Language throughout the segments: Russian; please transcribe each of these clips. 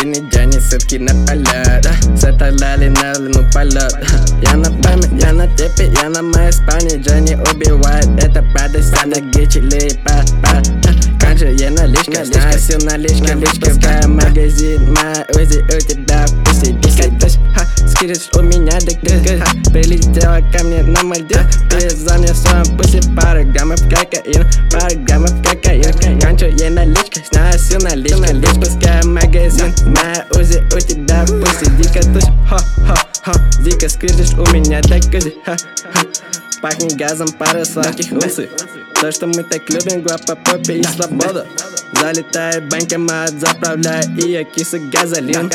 последний день и сутки напролёт. Составляли на длину полет. Я на память, я на тепе, я на моей спальне. Джонни убивает, это правда, вся на гичи липа. Канче, я наличка, сносил наличка, выпускаю магазин. Моя Узи у тебя в пусе, дикать. Скидываешь у меня дик-дик. Прилетела ко мне на Мальдив. Привезла мне в своем пусе пару граммов кокаина. Пару граммов кокаина. Канче, я наличка, сносил наличка, выпускаю магазин. Моя Узи у тебя в пусе, дико тусим. Ха-ха-ха, дико скидываешь у меня дик-дик. Ха-ха. Пахнет газом пара сладких усы. То, что мы так любим, гуапа, попе и свобода. Залетает банкомат, заправляю и я кису газолин.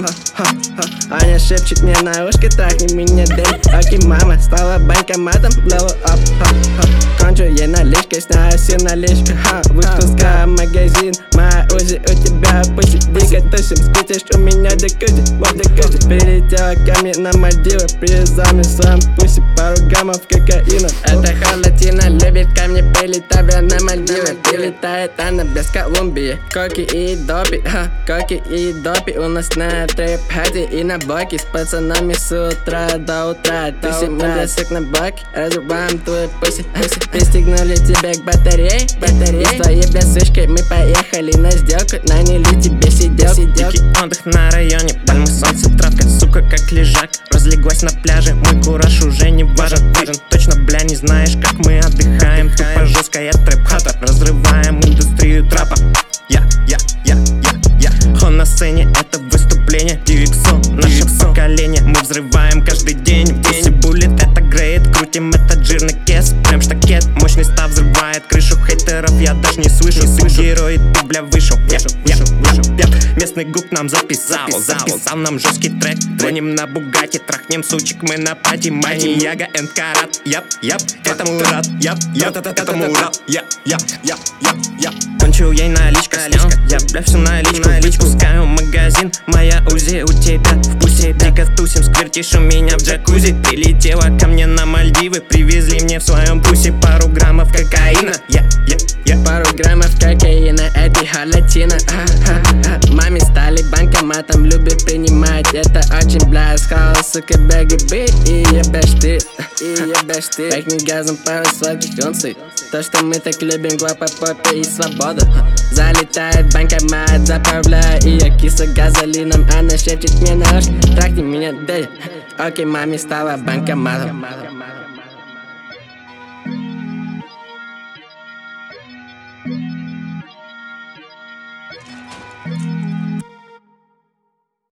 Аня шепчет мне на ушко, трахни меня, дай. Окей, мама, стала банкоматом, level up. Кончу ей наличкой, сняю все наличку. Выпускаю магазин, моя Узи у тебя пусть дико тусим. Скутишь у меня декуди, вот декуди. Прилетела ко мне на Мальдивы, привезла мне сам пусть пару граммов кокаина. Это холодина, любит ко мне прилетать на Мальдивы. Прилетает она без Колумбии. Коки и допи, коки и допи. У нас на трэп-хате и на блоке с пацанами с утра до утра. Тусим мы блясок на блоке, разрубаем твою пуси. Пристегнули тебя к батарее, с твоей блясышкой мы поехали на сделку. Наняли тебе сиделку. Дикий отдых на районе, пальмы, солнце, травка, сука, как лежак. Разлеглась на пляже, мой кураж уже не важен. Точно, бля, не знаешь, как мы отдыхаем. Тупо жесткая трэп-хата, разрываем индустрию трапа. Я Хон на сцене, это выступление. UXO, наше поколение, мы взрываем каждый день. Пусть буллет, это грейд, крутим этот жирный кес. Прям штакет, мощный став взрывает крышу хейтеров, я даже не слышу. Ты герой, ты, бля, вышел. Местный гук нам записал нам жесткий трек. Гоним на Бугатти, трахнем сучек мы на пати. Мани, Яга, энд Карат. Этому рад, этому рад. Кончил ей наличка, я, бля, всю наличку выпускаю магазин. Моя Узи у тебя в пусе, дико тусим, сквертишь у меня в джакузи. Прилетела ко мне на Мальдивы, привезли мне в своем пусе пару граммов кокаина. Пару граммов кокаина, это холодина. Маме стали банкоматом, любит принимать. Это очень бля, схала, сука, бэги бит. И ебешь ты, пахнет газом пару сладких унций. То, что мы так любим, гуапа, попе и свобода. Залетает банкомат, заправляю и я кису газолином. Она шепчет мне на ушко, трахни меня, дай. Окей, маме стала банкоматом.